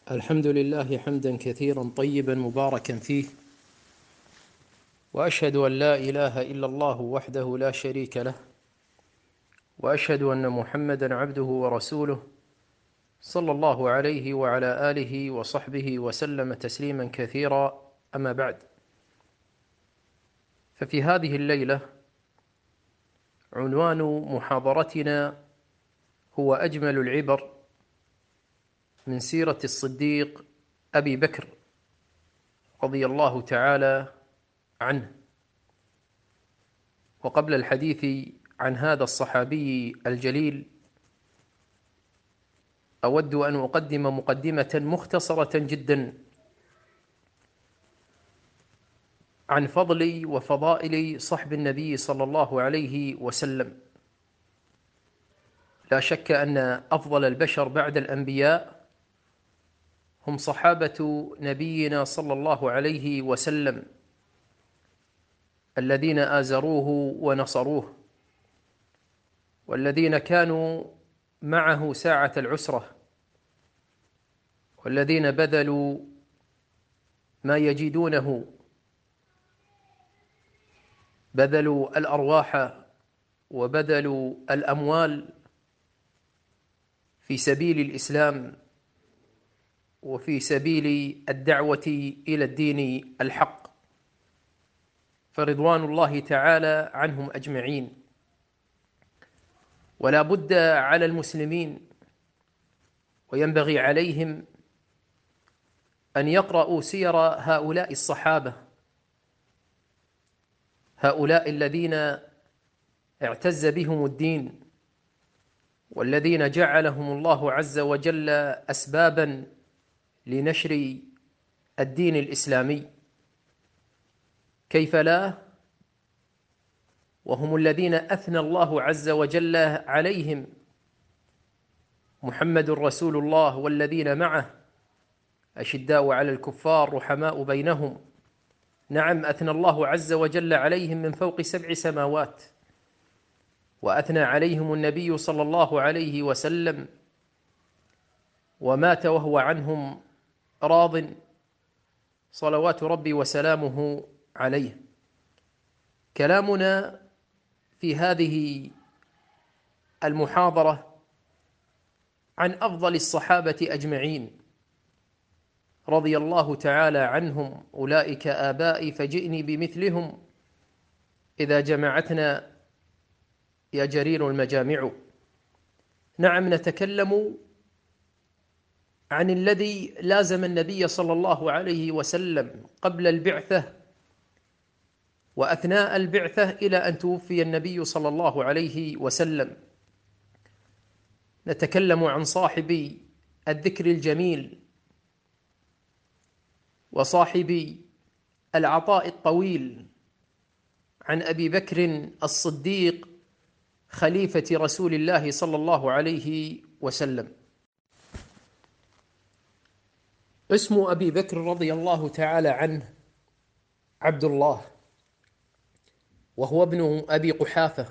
الحمد لله حمدا كثيرا طيبا مباركا فيه، وأشهد أن لا إله إلا الله وحده لا شريك له، وأشهد أن محمدا عبده ورسوله صلى الله عليه وعلى آله وصحبه وسلم تسليما كثيرا. أما بعد، ففي هذه الليلة عنوان محاضرتنا هو أجمل العبر من سيرة الصديق أبي بكر رضي الله تعالى عنه. وقبل الحديث عن هذا الصحابي الجليل، أود أن أقدم مقدمة مختصرة جدا عن فضل وفضائل صحب النبي صلى الله عليه وسلم. لا شك أن أفضل البشر بعد الأنبياء هم صحابة نبينا صلى الله عليه وسلم، الذين آزروه ونصروه، والذين كانوا معه ساعة العسرة، والذين بذلوا ما يجدونه، بذلوا الأرواح وبذلوا الأموال في سبيل الإسلام وفي سبيل الدعوة إلى الدين الحق، فرضوان الله تعالى عنهم أجمعين. ولا بد على المسلمين وينبغي عليهم أن يقرأوا سير هؤلاء الصحابة، هؤلاء الذين اعتز بهم الدين، والذين جعلهم الله عز وجل أسبابا لنشر الدين الإسلامي. كيف لا، وهم الذين أثنى الله عز وجل عليهم: محمد رسول الله والذين معه أشداء على الكفار رحماء بينهم. نعم، أثنى الله عز وجل عليهم من فوق 7 سماوات، وأثنى عليهم النبي صلى الله عليه وسلم، ومات وهو عنهم راض، صلوات ربي وسلامه عليه. كلامنا في هذه المحاضرة عن أفضل الصحابة أجمعين رضي الله تعالى عنهم. أولئك آبائي فجئني بمثلهم إذا جمعتنا يا جرير المجامع. نعم، نتكلم عن الذي لازم النبي صلى الله عليه وسلم قبل البعثة وأثناء البعثة إلى أن توفي النبي صلى الله عليه وسلم. نتكلم عن صاحب الذكر الجميل وصاحب العطاء الطويل، عن أبي بكر الصديق خليفة رسول الله صلى الله عليه وسلم. اسم أبي بكر رضي الله تعالى عنه عبد الله، وهو ابن أبي قحافة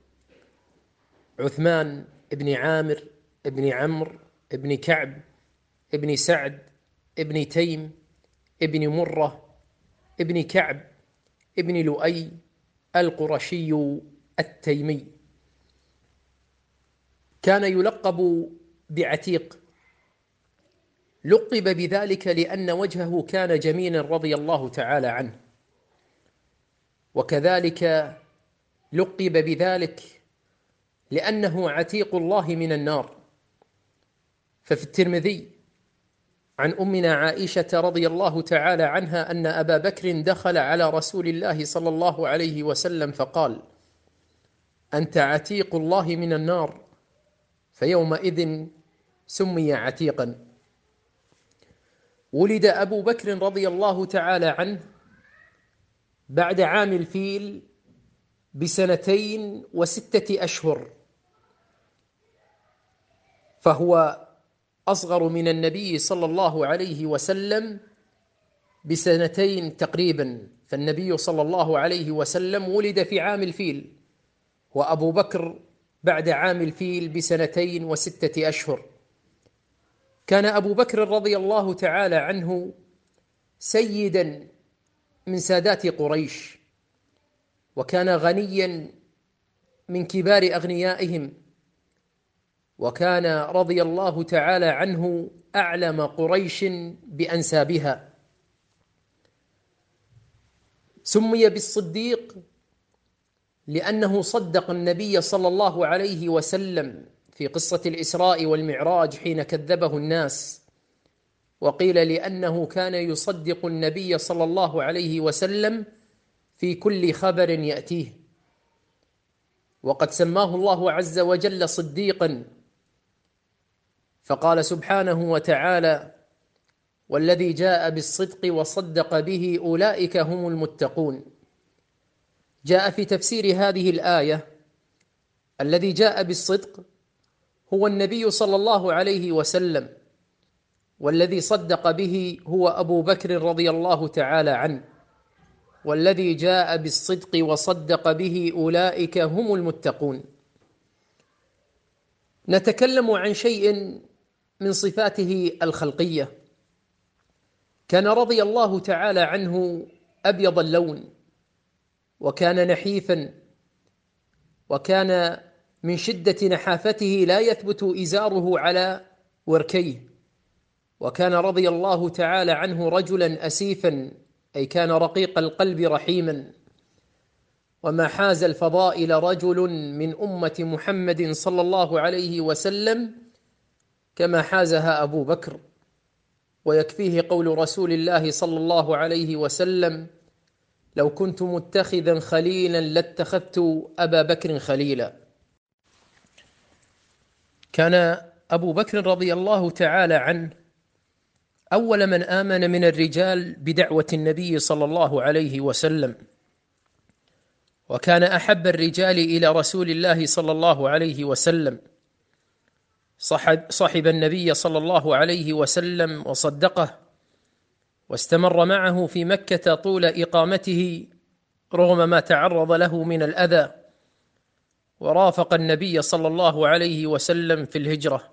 عثمان ابن عامر ابن عمرو ابن كعب ابن سعد ابن تيم ابن مرة ابن كعب ابن لؤي القرشي التيمي. كان يلقب بعتيق، لقب بذلك لأن وجهه كان جميلا رضي الله تعالى عنه، وكذلك لقب بذلك لأنه عتيق الله من النار. ففي الترمذي عن أمنا عائشة رضي الله تعالى عنها أن أبا بكر دخل على رسول الله صلى الله عليه وسلم فقال: أنت عتيق الله من النار، فيومئذ سمي عتيقا. ولد أبو بكر رضي الله تعالى عنه بعد عام الفيل ب2 و6 أشهر، فهو أصغر من النبي صلى الله عليه وسلم ب2 تقريبا. فالنبي صلى الله عليه وسلم ولد في عام الفيل، وأبو بكر بعد عام الفيل ب2 و6 أشهر. كان أبو بكر رضي الله تعالى عنه سيدا من سادات قريش، وكان غنيا من كبار أغنيائهم، وكان رضي الله تعالى عنه أعلم قريش بأنسابها. سمي بالصديق لأنه صدق النبي صلى الله عليه وسلم في قصة الإسراء والمعراج حين كذبه الناس، وقيل لأنه كان يصدق النبي صلى الله عليه وسلم في كل خبر يأتيه. وقد سماه الله عز وجل صديقا، فقال سبحانه وتعالى: والذي جاء بالصدق وصدق به أولئك هم المتقون. جاء في تفسير هذه الآية: الذي جاء بالصدق هو النبي صلى الله عليه وسلم، والذي صدق به هو أبو بكر رضي الله تعالى عنه، والذي جاء بالصدق وصدق به أولئك هم المتقون. نتكلم عن شيء من صفاته الخلقية. كان رضي الله تعالى عنه أبيض اللون، وكان نحيفا، وكان من شدة نحافته لا يثبت إزاره على وركيه، وكان رضي الله تعالى عنه رجلا أسيفا، أي كان رقيق القلب رحيما. وما حاز الفضائل رجل من أمة محمد صلى الله عليه وسلم كما حازها أبو بكر. ويكفيه قول رسول الله صلى الله عليه وسلم: لو كنت متخذا خليلا لاتخذت أبا بكر خليلا. كان أبو بكر رضي الله تعالى عنه أول من آمن من الرجال بدعوة النبي صلى الله عليه وسلم، وكان أحب الرجال إلى رسول الله صلى الله عليه وسلم. صحب النبي صلى الله عليه وسلم وصدقه، واستمر معه في مكة طول إقامته رغم ما تعرض له من الأذى، ورافق النبي صلى الله عليه وسلم في الهجرة.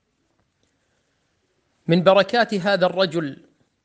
من بركات هذا الرجل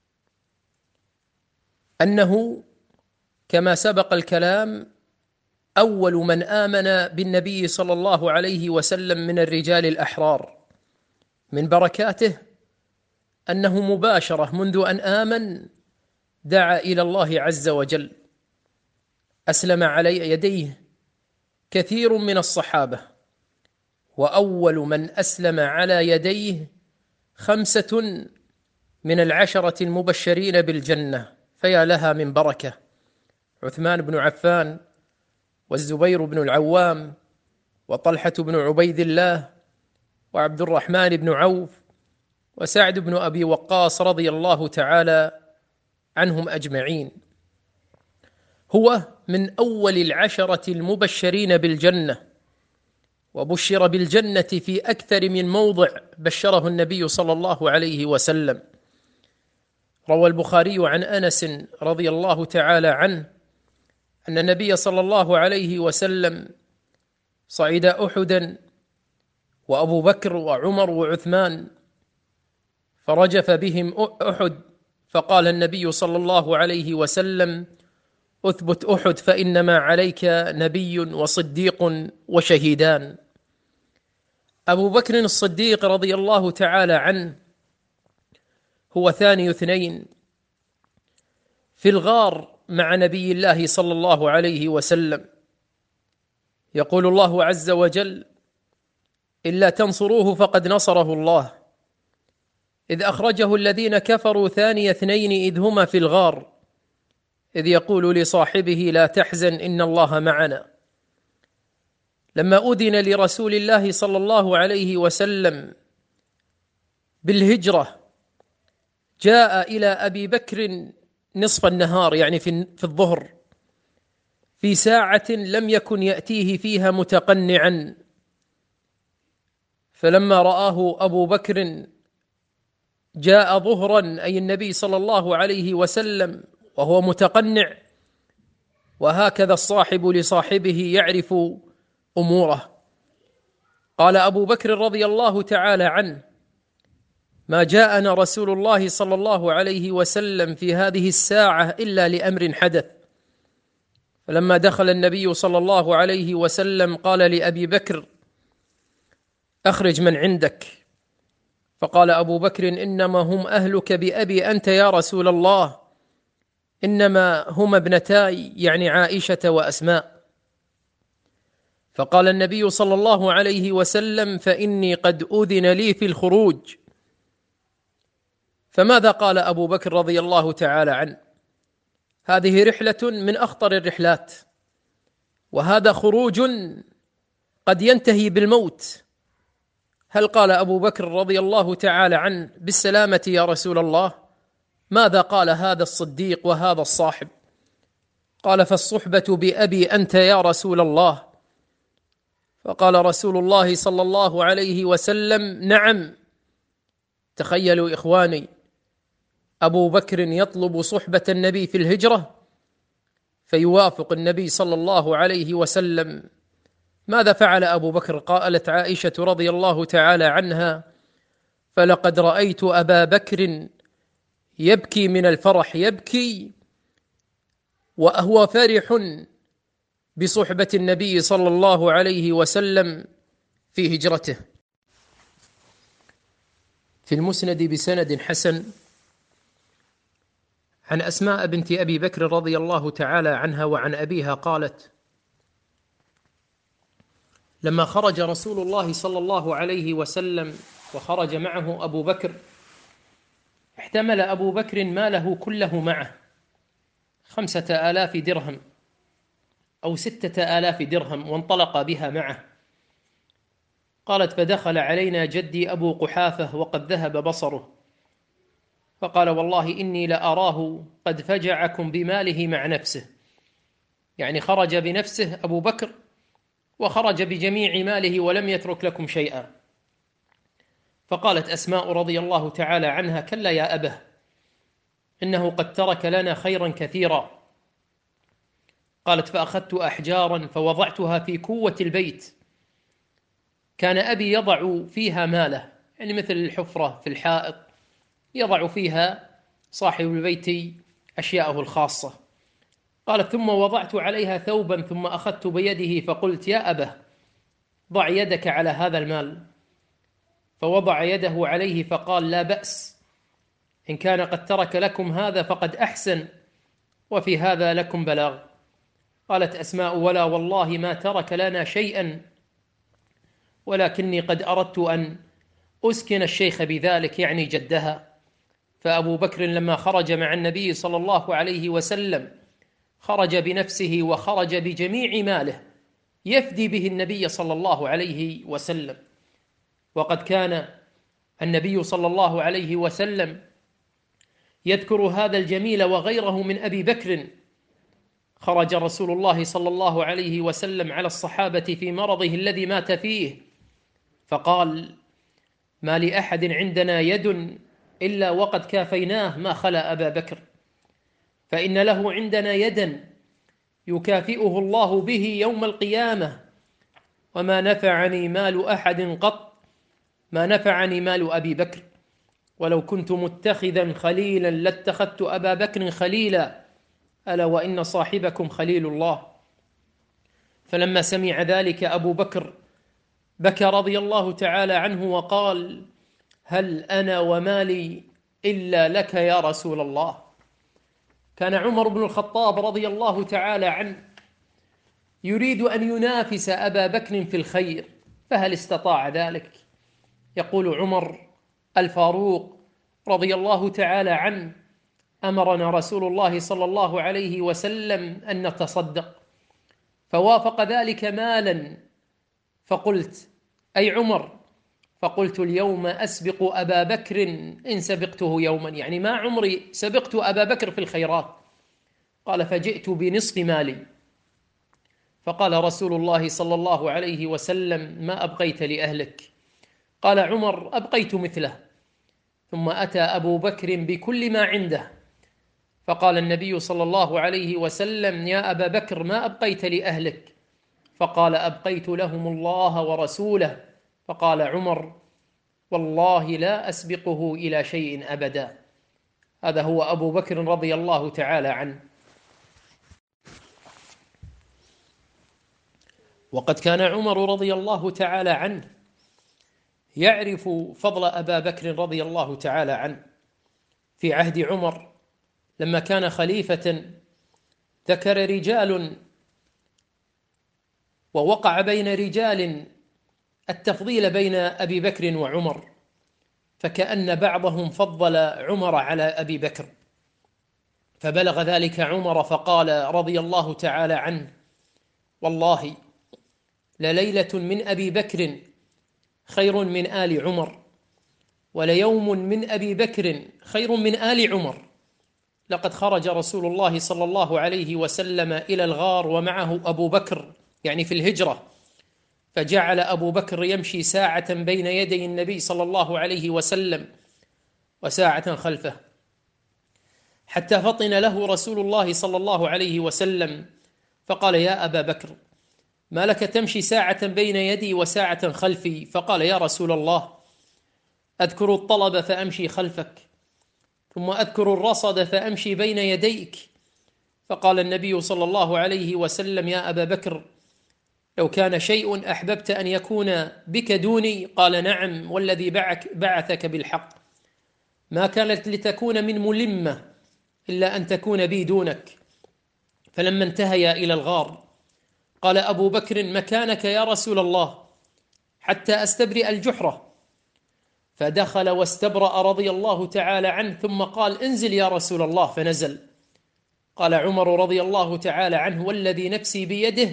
أنه كما سبق الكلام أول من آمن بالنبي صلى الله عليه وسلم من الرجال الأحرار. من بركاته أنه مباشرة منذ أن آمن دعا إلى الله عز وجل. أسلم على يديه كثير من الصحابة، وأول من أسلم على يديه 5 من العشرة المبشرين بالجنة، فيا لها من بركة: عثمان بن عفان، والزبير بن العوام، وطلحة بن عبيد الله، وعبد الرحمن بن عوف، وسعد بن أبي وقاص رضي الله تعالى عنهم أجمعين. هو من أول 10 المبشرين بالجنة، وبشر بالجنة في أكثر من موضع بشره النبي صلى الله عليه وسلم. روى البخاري عن أنس رضي الله تعالى عنه أن النبي صلى الله عليه وسلم صعد أحدا، وأبو بكر وعمر وعثمان، فرجف بهم أحد، فقال النبي صلى الله عليه وسلم: أثبت أحد فإنما عليك نبي وصديق وشهيدان. أبو بكر الصديق رضي الله تعالى عنه هو ثاني 2 في الغار مع نبي الله صلى الله عليه وسلم. يقول الله عز وجل: إلا تنصروه فقد نصره الله إذ أخرجه الذين كفروا ثاني 2 إذ هما في الغار إذ يقول لصاحبه لا تحزن إن الله معنا. لما أذن لرسول الله صلى الله عليه وسلم بالهجرة جاء إلى أبي بكر نصف النهار، يعني في الظهر، في ساعة لم يكن يأتيه فيها متقنعا. فلما رآه أبو بكر جاء ظهرا، أي النبي صلى الله عليه وسلم، وهو متقنع، وهكذا الصاحب لصاحبه يعرف أموره. قال أبو بكر رضي الله تعالى عنه: ما جاءنا رسول الله صلى الله عليه وسلم في هذه الساعة إلا لأمر حدث. فلما دخل النبي صلى الله عليه وسلم قال لأبي بكر: أخرج من عندك. فقال أبو بكر: إنما هم أهلك بأبي أنت يا رسول الله، إنما هم ابنتاي، يعني عائشة وأسماء. فقال النبي صلى الله عليه وسلم: فإني قد أذن لي في الخروج. فماذا قال أبو بكر رضي الله تعالى عنه؟ هذه رحلة من أخطر الرحلات، وهذا خروج قد ينتهي بالموت. هل قال أبو بكر رضي الله تعالى عنه: بالسلامة يا رسول الله؟ ماذا قال هذا الصديق وهذا الصاحب؟ قال: فالصحبة بأبي أنت يا رسول الله. فقال رسول الله صلى الله عليه وسلم: نعم. تخيلوا إخواني، أبو بكر يطلب صحبة النبي في الهجرة فيوافق النبي صلى الله عليه وسلم. ماذا فعل أبو بكر؟ قالت عائشة رضي الله تعالى عنها: فلقد رأيت أبا بكر يبكي من الفرح، يبكي وهو فرح بصحبة النبي صلى الله عليه وسلم في هجرته. في المسند بسند حسن عن أسماء بنت أبي بكر رضي الله تعالى عنها وعن أبيها قالت: لما خرج رسول الله صلى الله عليه وسلم وخرج معه أبو بكر، احتمل أبو بكر ماله كله معه، 5000 درهم أو 6000 درهم، وانطلق بها معه. قالت: فدخل علينا جدي أبو قحافة وقد ذهب بصره، فقال: والله إني لأراه قد فجعكم بماله مع نفسه، يعني خرج بنفسه أبو بكر وخرج بجميع ماله ولم يترك لكم شيئا. فقالت أسماء رضي الله تعالى عنها: كلا يا أبه، إنه قد ترك لنا خيرا كثيرا. قالت: فأخذت أحجارا فوضعتها في كوة البيت، كان أبي يضع فيها ماله، يعني مثل الحفرة في الحائط يضع فيها صاحب البيت أشياءه الخاصة. قالت: ثم وضعت عليها ثوبا ثم أخذت بيده فقلت: يا أبه، ضع يدك على هذا المال. فوضع يده عليه فقال: لا بأس، إن كان قد ترك لكم هذا فقد أحسن، وفي هذا لكم بلاغ. قالت أسماء: ولا والله ما ترك لنا شيئا، ولكني قد أردت أن أسكن الشيخ بذلك، يعني جدها. فأبو بكر لما خرج مع النبي صلى الله عليه وسلم خرج بنفسه وخرج بجميع ماله يفدي به النبي صلى الله عليه وسلم. وقد كان النبي صلى الله عليه وسلم يذكر هذا الجميل وغيره من أبي بكر. خرج رسول الله صلى الله عليه وسلم على الصحابة في مرضه الذي مات فيه، فقال: ما لأحد عندنا يد إلا وقد كافيناه ما خلا أبا بكر، فإن له عندنا يدا يكافئه الله به يوم القيامة، وما نفعني مال أحد قط ما نفعني مال أبي بكر، ولو كنت متخذا خليلا لاتخذت أبا بكر خليلا، ألا وإن صاحبكم خليل الله. فلما سمع ذلك أبو بكر بكى رضي الله تعالى عنه وقال: هل أنا ومالي إلا لك يا رسول الله. كان عمر بن الخطاب رضي الله تعالى عنه يريد أن ينافس أبا بكر في الخير، فهل استطاع ذلك؟ يقول عمر الفاروق رضي الله تعالى عنه: أمرنا رسول الله صلى الله عليه وسلم أن نتصدق، فوافق ذلك مالا، فقلت: أي عمر؟ فقلت: اليوم أسبق أبا بكر إن سبقته يوما، يعني ما عمري سبقت أبا بكر في الخيرات. قال: فجئت بنصف مالي. فقال رسول الله صلى الله عليه وسلم: ما أبقيت لأهلك؟ قال عمر: أبقيت مثله. ثم أتى أبو بكر بكل ما عنده، فقال النبي صلى الله عليه وسلم: يا أبا بكر، ما أبقيت والله لا أسبقه إلى شيء أبدا. هذا هو أبو بكر رضي الله تعالى عنه. وقد كان عمر رضي الله تعالى عنه يعرف فضل أبا بكر رضي الله تعالى عنه. في عهد عمر لما كان خليفة ذكر رجال ووقع بين رجال التفضيل بين أبي بكر وعمر، فكأن بعضهم فضل عمر على أبي بكر، فبلغ ذلك عمر فقال رضي الله تعالى عنه: والله لليلة من أبي بكر خير من آل عمر، وليوم من أبي بكر خير من آل عمر. لقد خرج رسول الله صلى الله عليه وسلم إلى الغار ومعه أبو بكر، يعني في الهجرة، فجعل أبو بكر يمشي ساعة بين يدي النبي صلى الله عليه وسلم وساعة خلفه، حتى فطن له رسول الله صلى الله عليه وسلم فقال: يا أبا بكر، ما لك تمشي ساعة بين يدي وساعة خلفي؟ فقال: يا رسول الله، أذكر الطلب فأمشي خلفك، ثم أذكر الرصد فأمشي بين يديك. فقال النبي صلى الله عليه وسلم: يا أبا بكر، لو كان شيء أحببت أن يكون بك دوني؟ قال: نعم، والذي بعثك بالحق، ما كانت لتكون من ملمة إلا أن تكون بي دونك. فلما انتهيا إلى الغار قال أبو بكر: مكانك يا رسول الله حتى أستبرئ الجحرة. فدخل واستبرأ رضي الله تعالى عنه، ثم قال: انزل يا رسول الله، فنزل. قال عمر رضي الله تعالى عنه: والذي نفسي بيده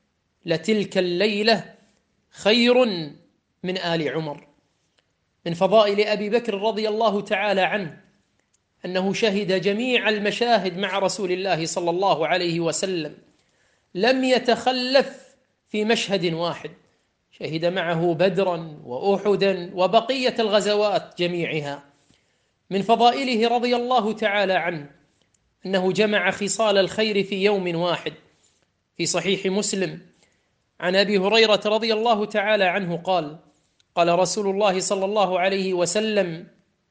لتلك الليلة خير من آل عمر. من فضائل أبي بكر رضي الله تعالى عنه أنه شهد جميع المشاهد مع رسول الله صلى الله عليه وسلم، لم يتخلف في مشهد واحد، شهد معه بدرا وأحدا وبقية الغزوات جميعها. من فضائله رضي الله تعالى عنه أنه جمع خصال الخير في يوم واحد. في صحيح مسلم عن أبي هريرة رضي الله تعالى عنه قال: قال رسول الله صلى الله عليه وسلم: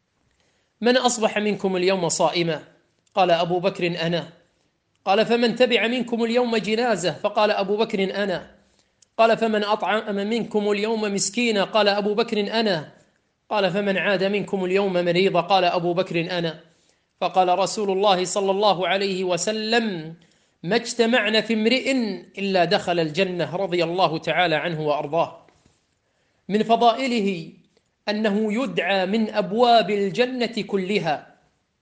من أصبح منكم اليوم صائما؟ قال أبو بكر: أنا. قال: فمن تبع منكم اليوم جنازة؟ فقال أبو بكر: أنا. قال: فمن أطعم منكم اليوم مسكينا؟ قال أبو بكر: أنا. قال: فمن عاد منكم اليوم مريضا؟ قال أبو بكر: أنا. فقال رسول الله صلى الله عليه وسلم: ما اجتمعنا في امرئ إلا دخل الجنة، رضي الله تعالى عنه وأرضاه. من فضائله أنه يدعى من أبواب الجنة كلها.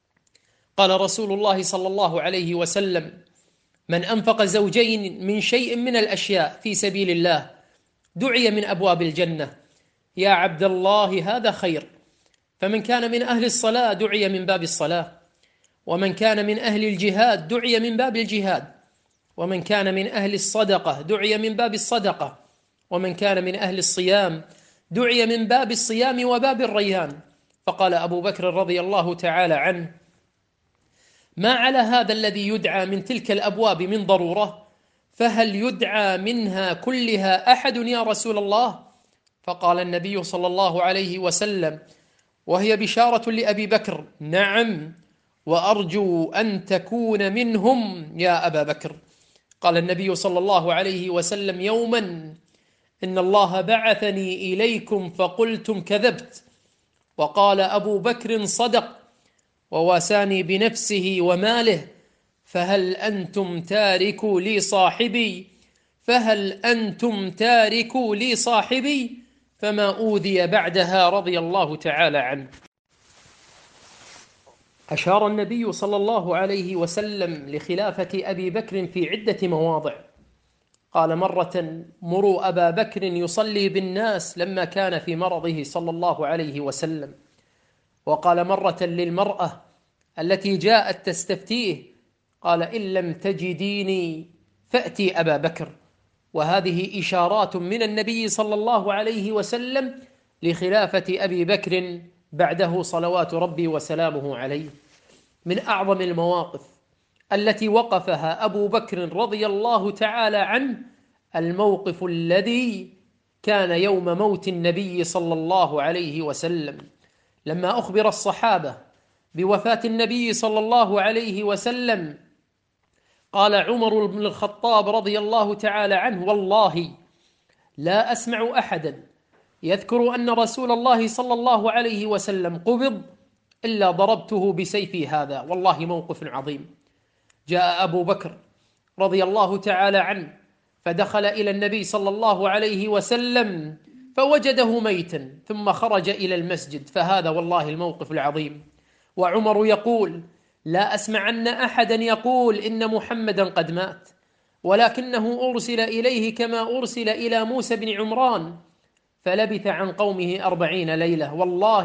قال رسول الله صلى الله عليه وسلم: من أنفق زوجين من شيء من الأشياء في سبيل الله دعي من أبواب الجنة: يا عبد الله هذا خير. فمن كان من أهل الصلاة دعي من باب الصلاة، ومن كان من أهل الجهاد دعي من باب الجهاد، ومن كان من أهل الصدقة دعي من باب الصدقة، ومن كان من أهل الصيام دعي من باب الصيام وباب الريان. فقال أبو بكر رضي الله تعالى عنه: ما على هذا الذي يدعى من تلك الأبواب من ضرورة، فهل يدعى منها كلها أحد يا رسول الله؟ فقال النبي صلى الله عليه وسلم وهي بشارة لأبي بكر: نعم، وأرجو أن تكون منهم يا أبا بكر. قال النبي صلى الله عليه وسلم يوما: إن الله بعثني إليكم فقلتم كذبت، وقال أبو بكر صدق، وواساني بنفسه وماله، فهل أنتم تاركوا لي صاحبي؟ فهل أنتم تاركوا لي صاحبي؟ فما أوذي بعدها، رضي الله تعالى عنه. أشار النبي صلى الله عليه وسلم لخلافة أبي بكر في عدة مواضع. قال مرة: مروا أبا بكر يصلي بالناس، لما كان في مرضه صلى الله عليه وسلم. وقال مرة للمرأة التي جاءت تستفتيه: قال: إن لم تجديني فأتي أبا بكر. وهذه إشارات من النبي صلى الله عليه وسلم لخلافة أبي بكر بعده صلوات ربي وسلامه عليه. من أعظم المواقف التي وقفها أبو بكر رضي الله تعالى عنه الموقف الذي كان يوم موت النبي صلى الله عليه وسلم، لما أخبر الصحابة بوفاة النبي صلى الله عليه وسلم قال عمر بن الخطاب رضي الله تعالى عنه: والله لا أسمع أحدا يذكر أن رسول الله صلى الله عليه وسلم قبض إلا ضربته بسيفي هذا. والله موقف عظيم. جاء أبو بكر رضي الله تعالى عنه فدخل إلى النبي صلى الله عليه وسلم فوجده ميتا، ثم خرج إلى المسجد، فهذا والله الموقف العظيم. وعمر يقول: لا أسمعن أحدا يقول إن محمدا قد مات، ولكنه أرسل إليه كما أرسل إلى موسى بن عمران، فلبث عن قومه 40 ليلة. والله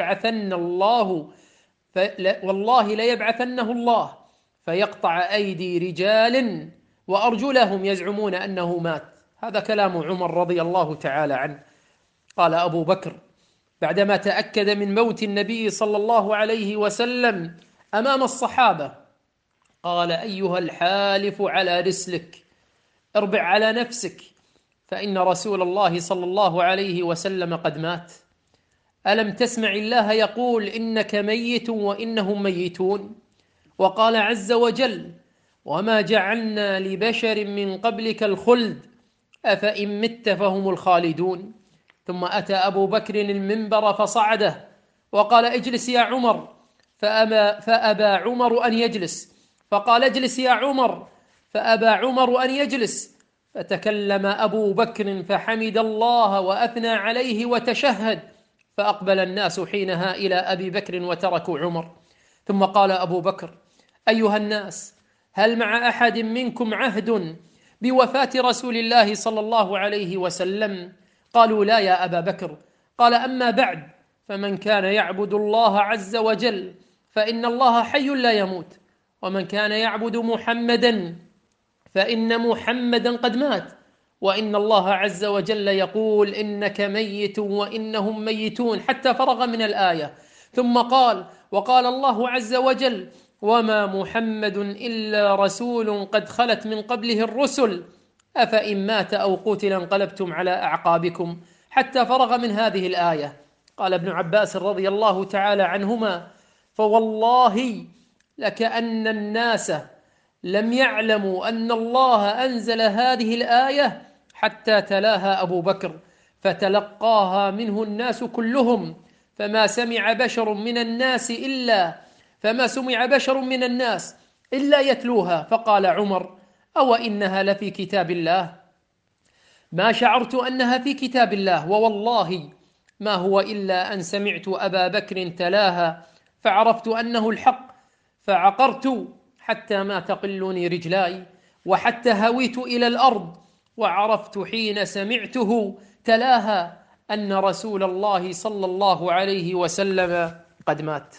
ليبعثنه الله فيقطع أيدي رجال وأرجلهم يزعمون أنه مات. هذا كلام عمر رضي الله تعالى عنه. قال أبو بكر بعدما تأكد من موت النبي صلى الله عليه وسلم أمام الصحابة، قال: أيها الحالف على رسلك، اربع على نفسك، فإن رسول الله صلى الله عليه وسلم قد مات. ألم تسمع الله يقول: إنك ميت وإنهم ميتون؟ وقال عز وجل: وما جعلنا لبشر من قبلك الخلد أفإن مت فهم الخالدون. ثم أتى أبو بكر المنبر فصعده وقال: اجلس يا عمر، فأبى عمر أن يجلس، فقال: اجلس يا عمر، فأبى عمر أن يجلس، فتكلم أبو بكر فحمد الله وأثنى عليه وتشهد، فأقبل الناس حينها إلى أبي بكر وتركوا عمر. ثم قال أبو بكر: أيها الناس، هل مع أحد منكم عهد بوفاة رسول الله صلى الله عليه وسلم؟ قالوا: لا يا أبا بكر. قال: أما بعد، فمن كان يعبد الله عز وجل فإن الله حي لا يموت، ومن كان يعبد محمدا فإن محمدا قد مات، وإن الله عز وجل يقول: إنك ميت وإنهم ميتون، حتى فرغ من الآية. ثم قال: وقال الله عز وجل: وما محمد إلا رسول قد خلت من قبله الرسل أفإن مات أو قتل انقلبتم على أعقابكم، حتى فرغ من هذه الآية. قال ابن عباس رضي الله تعالى عنهما: فوالله لكأن الناس لم يعلموا أن الله أنزل هذه الآية حتى تلاها أبو بكر، فتلقاها منه الناس كلهم، فما سمع بشر من الناس إلا يتلوها. فقال عمر: أو إنها لفي كتاب الله؟ ما شعرت أنها في كتاب الله، ووالله ما هو إلا أن سمعت أبا بكر تلاها فعرفت أنه الحق، فعقرت حتى ما تقلني رجلاي، وحتى هويت إلى الأرض، وعرفت حين سمعته تلاها أن رسول الله صلى الله عليه وسلم قد مات.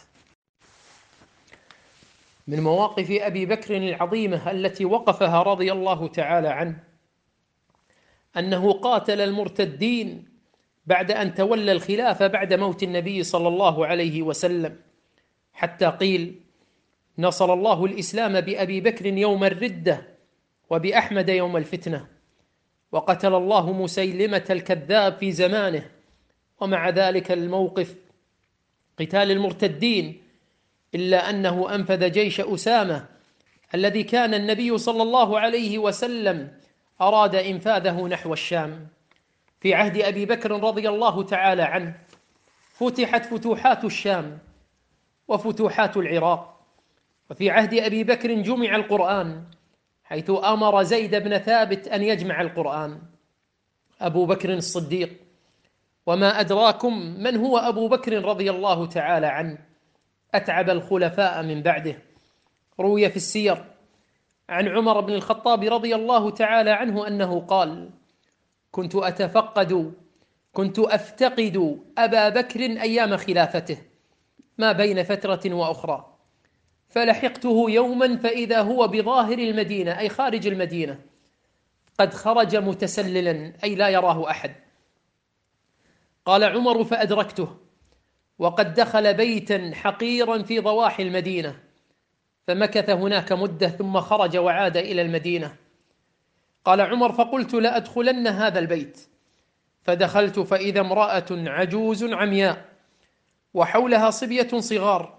من مواقف أبي بكر العظيمة التي وقفها رضي الله تعالى عنه أنه قاتل المرتدين بعد أن تولى الخلافة بعد موت النبي صلى الله عليه وسلم، حتى قيل: نصر الله الإسلام بأبي بكر يوم الردة وبأحمد يوم الفتنة، وقتل الله مسيلمة الكذاب في زمانه. ومع ذلك الموقف قتال المرتدين، إلا أنه أنفذ جيش أسامة الذي كان النبي صلى الله عليه وسلم أراد إنفاذه نحو الشام. في عهد أبي بكر رضي الله تعالى عنه فتحت فتوحات الشام وفتوحات العراق، وفي عهد أبي بكر جمع القرآن، حيث أمر زيد بن ثابت أن يجمع القرآن. أبو بكر الصديق، وما أدراكم من هو أبو بكر رضي الله تعالى عنه، أتعب الخلفاء من بعده. روي في السير عن عمر بن الخطاب رضي الله تعالى عنه أنه قال: كنت أفتقد أبا بكر أيام خلافته ما بين فترة وأخرى، فلحقته يوما فإذا هو بظاهر المدينة، أي خارج المدينة، قد خرج متسللا، أي لا يراه أحد. قال عمر: فأدركته وقد دخل بيتا حقيرا في ضواحي المدينة، فمكث هناك مدة ثم خرج وعاد إلى المدينة. قال عمر: فقلت لأدخلن هذا البيت، فدخلت فإذا امرأة عجوز عمياء وحولها صبية صغار،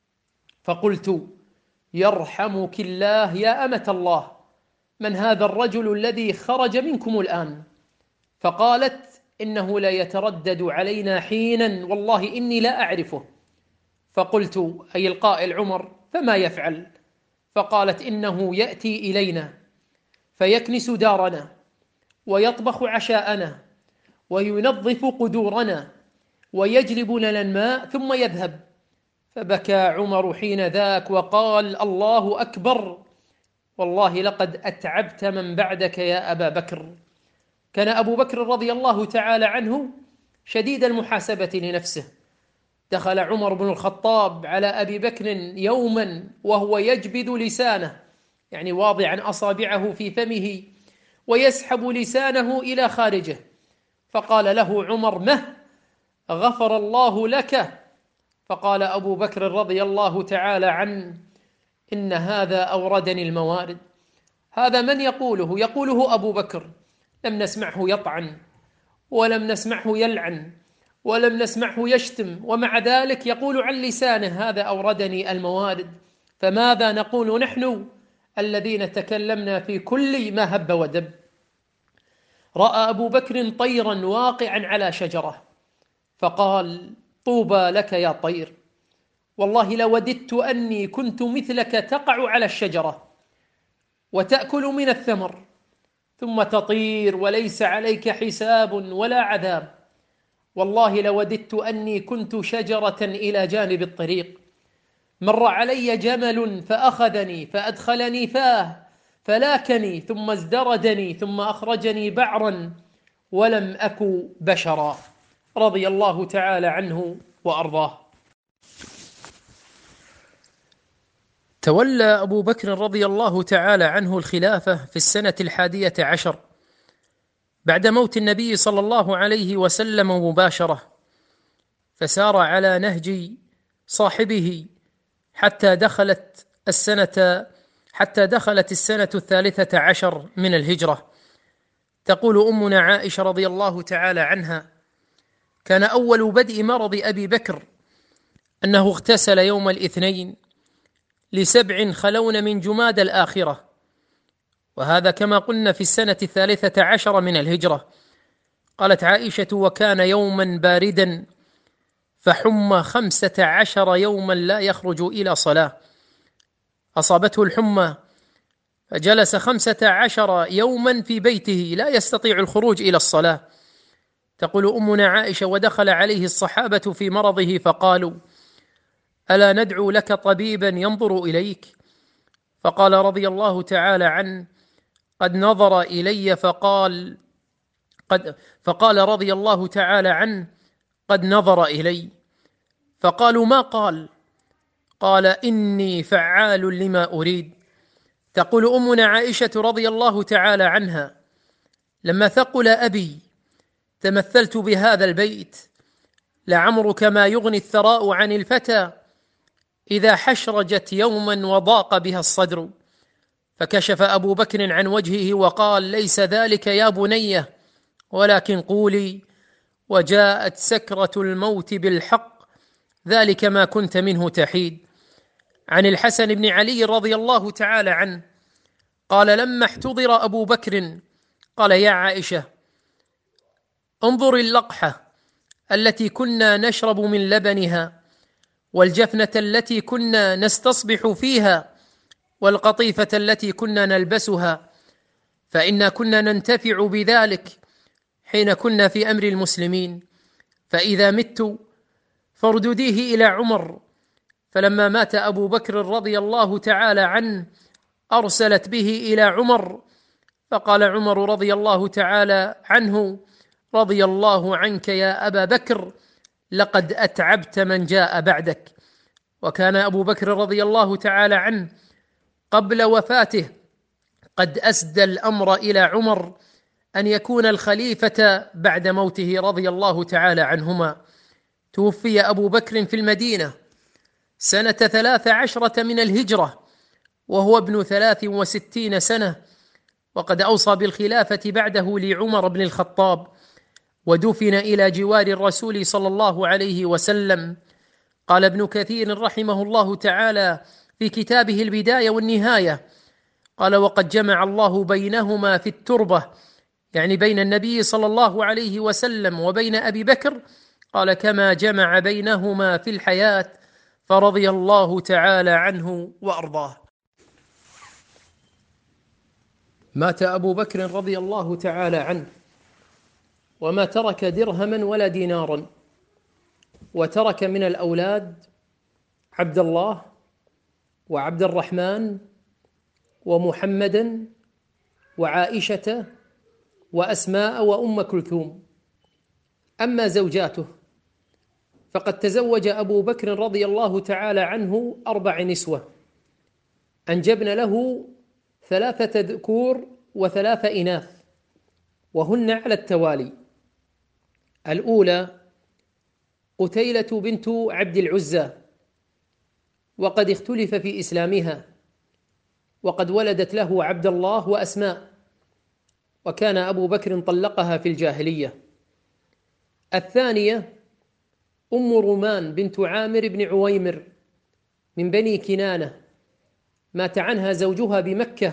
فقلت: يرحمك الله يا أمة الله، من هذا الرجل الذي خرج منكم الآن؟ فقالت: إنه لا يتردد علينا حينا والله إني لا أعرفه. فقلت: أي القائل عمر، فما يفعل؟ فقالت: إنه يأتي إلينا فيكنس دارنا ويطبخ عشاءنا وينظف قدورنا ويجلب لنا الماء ثم يذهب. فبكى عمر حين ذاك وقال: الله أكبر، والله لقد أتعبت من بعدك يا أبا بكر. كان أبو بكر رضي الله تعالى عنه شديد المحاسبة لنفسه. دخل عمر بن الخطاب على أبي بكر يوما وهو يجبذ لسانه، يعني واضعا أصابعه في فمه ويسحب لسانه إلى خارجه، فقال له عمر: مه، غفر الله لك. فقال أبو بكر رضي الله تعالى عنه: إن هذا أوردني الموارد. هذا من يقوله؟ يقوله أبو بكر، لم نسمعه يطعن ولم نسمعه يلعن ولم نسمعه يشتم، ومع ذلك يقول عن لسانه: هذا أوردني الموارد. فماذا نقول نحن الذين تكلمنا في كل ما هب ودب؟ رأى أبو بكر طيرا واقعا على شجرة فقال: طوبى لك يا طير، والله لوددت أني كنت مثلك تقع على الشجرة وتأكل من الثمر ثم تطير وليس عليك حساب ولا عذاب. والله لوددت أني كنت شجرة إلى جانب الطريق، مر علي جمل فأخذني فأدخلني فاه فلاكني ثم ازدردني ثم أخرجني بعرا ولم أك بشرا، رضي الله تعالى عنه وأرضاه. تولى أبو بكر رضي الله تعالى عنه الخلافة في السنة 11 بعد موت النبي صلى الله عليه وسلم مباشرة، فسار على نهج صاحبه حتى دخلت السنة 13 من الهجرة. تقول أمنا عائشة رضي الله تعالى عنها: كان أول بدء مرض أبي بكر أنه اغتسل يوم الاثنين ل7 خلون من جماد الآخرة، وهذا كما قلنا في السنة 13 من الهجرة. قالت عائشة: وكان يوما باردا فحمى 15 يوما لا يخرج إلى صلاة. أصابته الحمى فجلس 15 يوما في بيته لا يستطيع الخروج إلى الصلاة. تقول أمنا عائشة: ودخل عليه الصحابة في مرضه فقالوا: ألا ندعو لك طبيبا ينظر إليك؟ فقال رضي الله تعالى عنه: قد نظر إلي فقال رضي الله تعالى عنه: قد نظر إلي. فقالوا: ما قال؟ قال: إني فعال لما أريد. تقول أمنا عائشة رضي الله تعالى عنها: لما ثقل أبي تمثلت بهذا البيت: لعمرك ما يغني الثراء عن الفتى إذا حشرجت يوما وضاق بها الصدر. فكشف أبو بكر عن وجهه وقال: ليس ذلك يا بنيه، ولكن قولي: وجاءت سكرة الموت بالحق، ذلك ما كنت منه تحيد. عن الحسن بن علي رضي الله تعالى عنه قال: لما احتضر أبو بكر قال: يا عائشة، انظر اللقحة التي كنا نشرب من لبنها، والجفنة التي كنا نستصبح فيها، والقطيفة التي كنا نلبسها، فإنا كنا ننتفع بذلك حين كنا في أمر المسلمين، فإذا مت فاردديه إلى عمر. فلما مات أبو بكر رضي الله تعالى عنه أرسلت به إلى عمر، فقال عمر رضي الله تعالى عنه: رضي الله عنك يا أبا بكر، لقد أتعبت من جاء بعدك. وكان أبو بكر رضي الله تعالى عنه قبل وفاته قد أسدى الأمر إلى عمر أن يكون الخليفة بعد موته رضي الله تعالى عنهما. توفي أبو بكر في المدينة سنة 13 من الهجرة وهو ابن 63 سنة، وقد أوصى بالخلافة بعده لعمر بن الخطاب، ودفن إلى جوار الرسول صلى الله عليه وسلم. قال ابن كثير رحمه الله تعالى في كتابه البداية والنهاية، قال: وقد جمع الله بينهما في التربة، يعني بين النبي صلى الله عليه وسلم وبين أبي بكر، قال: كما جمع بينهما في الحياة، فرضي الله تعالى عنه وأرضاه. مات أبو بكر رضي الله تعالى عنه وما ترك درهما ولا دينارا، وترك من الأولاد عبد الله وعبد الرحمن ومحمدا وعائشة وأسماء وأم كلثوم. أما زوجاته فقد تزوج أبو بكر رضي الله تعالى عنه 4 نسوة، أنجبن له 3 ذكور و3 إناث، وهن على التوالي: الأولى قتيلة بنت عبد العزى، وقد اختلف في إسلامها، وقد ولدت له عبد الله وأسماء، وكان أبو بكر طلقها في الجاهلية. الثانية أم رومان بنت عامر بن عويمر من بني كنانة، مات عنها زوجها بمكة،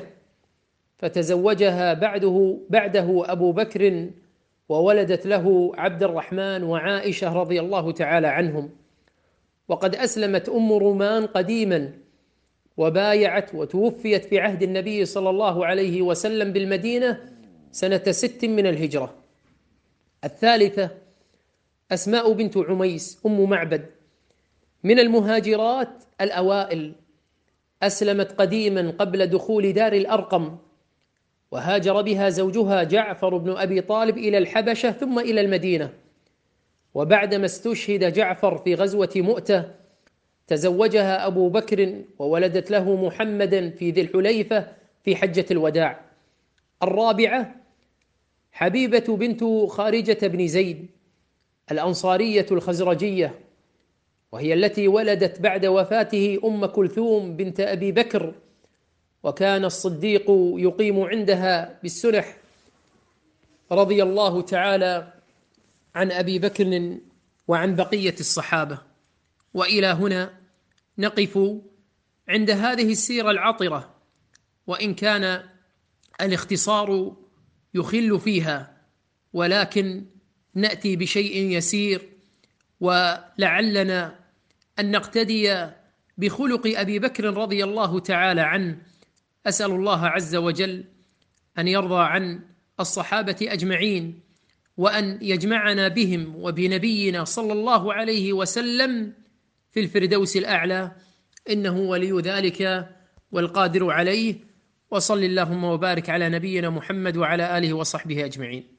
فتزوجها بعده أبو بكر، وولدت له عبد الرحمن وعائشة رضي الله تعالى عنهم. وقد أسلمت أم رومان قديما وبايعت، وتوفيت في عهد النبي صلى الله عليه وسلم بالمدينة سنة 6 من الهجرة. الثالثة أسماء بنت عميس أم معبد من المهاجرات الأوائل، أسلمت قديما قبل دخول دار الأرقم، وهاجر بها زوجها جعفر بن أبي طالب إلى الحبشة ثم إلى المدينة. وبعدما استشهد جعفر في غزوة مؤتة تزوجها أبو بكر، وولدت له محمدا في ذي الحليفة في حجة الوداع. الرابعة حبيبة بنت خارجة بن زيد الأنصارية الخزرجية، وهي التي ولدت بعد وفاته أم كلثوم بنت أبي بكر، وكان الصديق يقيم عندها بالسنح رضي الله تعالى عن أبي بكر وعن بقية الصحابة. وإلى هنا نقف عند هذه السيرة العطرة، وإن كان الاختصار يخل فيها، ولكن نأتي بشيء يسير، ولعلنا أن نقتدي بخلق أبي بكر رضي الله تعالى عنه. أسأل الله عز وجل أن يرضى عن الصحابة أجمعين، وأن يجمعنا بهم وبنبينا صلى الله عليه وسلم في الفردوس الأعلى، إنه ولي ذلك والقادر عليه. وصل اللهم وبارك على نبينا محمد وعلى آله وصحبه أجمعين.